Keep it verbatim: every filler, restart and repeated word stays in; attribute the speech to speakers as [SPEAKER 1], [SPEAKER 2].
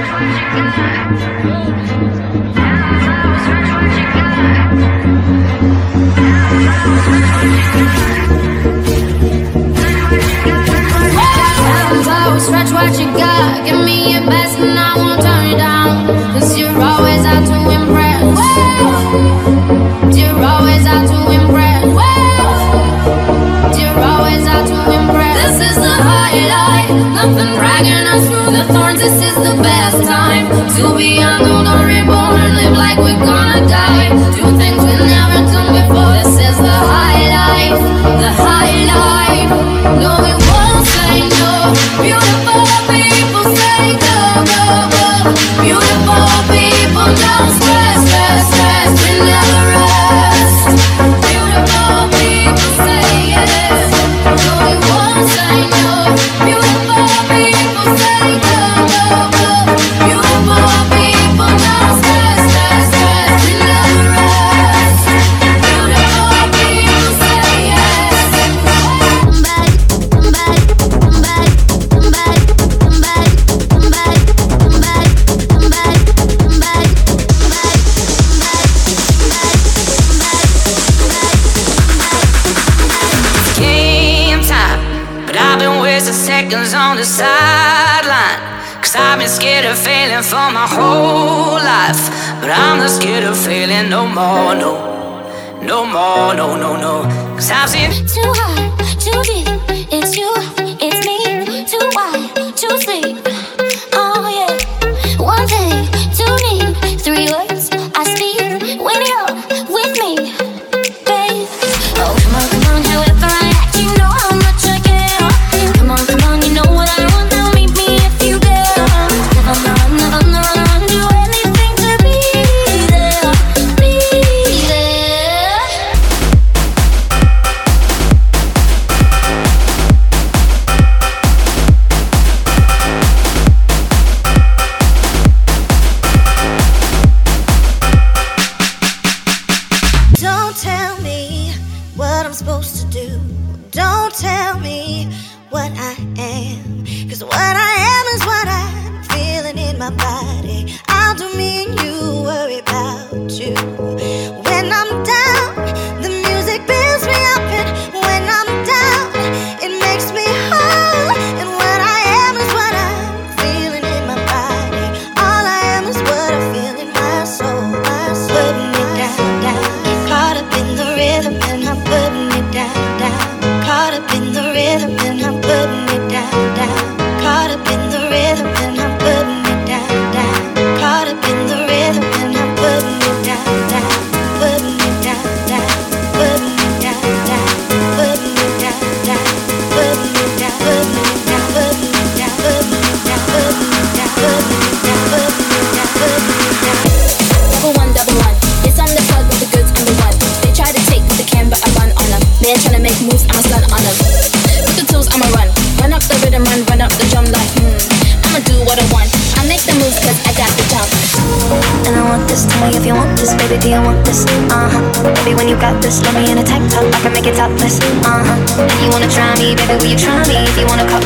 [SPEAKER 1] Stretch what you got, give me your best and I won't turn it down. Cause you're always out to impress. You're always out to impress. You're always out to impress. This is the highlight, nothing dragging us through the thorns. This is the best time to be young, old or reborn, and live like we're gonna die. Do things we never done before. This is the highlight, the highlight. No, we won't say no. Beautiful people say go, go, go. Beautiful people don't stress, stress, stress. We never rest. Beautiful people say yes. No, we won't say no. Beautiful people say go, go, go. Beautiful people don't stress, stress, stress. We never rest. Beautiful people say yes. Come back, come back, come back. Come back, come back, come back, come back, come back, come back, come back,
[SPEAKER 2] Game time, but I've been wasting seconds on the sideline. Cause I've been scared of failing for my whole life. But I'm not scared of failing no more, no. No more, no, no, no. Cause I've seen
[SPEAKER 1] too high, too deep. It's you, it's me. Too wide, too sleep. Oh yeah. One thing, two need, three words I speak when you're with me, babe. Oh come on, come on, however I act, you know how much I care. Come on, come on, you know what I want. Now meet me if you dare. Never run, never run, run, run. Do anything to be there, be there.
[SPEAKER 3] Don't tell me what I'm supposed to do. Don't tell me what I am. Cause what I am is what I'm feeling in my body. I'll do me and you, worry about you. When I'm down, the music builds me up. And when I'm down, it makes me whole. And what I am is what I'm feeling in my body. All I am is what I feel in my soul, my soul. Putting it down, down. Caught up in the rhythm and I'm putting it down, down. Caught up in the rhythm and I'm putting it down, down. Caught up in the rhythm and I'm putting it down, down. Caught up in the rhythm and I'm putting it down, down. Putting it down, down. Putting it down, down. Putting it down, down. Putting it down, putting it down, putting it down, putting it down, putting it down, putting it down, putting it down, putting it down.
[SPEAKER 1] Double one, double one. Yes, I'm the plug with the goods, I'm the one. They try to take the can, but I run on them. They're trying to make moves, I'm a stun on them. With the tools, I'ma run. Run up the rhythm, run, run up the drum like, hmm. I'ma do what I want. I make the moves cause I got the jump.
[SPEAKER 3] And I want this, tell me if you want this, baby, do you want this? Uh-huh. Baby, when you got this, let me in a tank top, I can make it topless. Uh-huh. And you wanna try me, baby, will you try me? If you wanna cut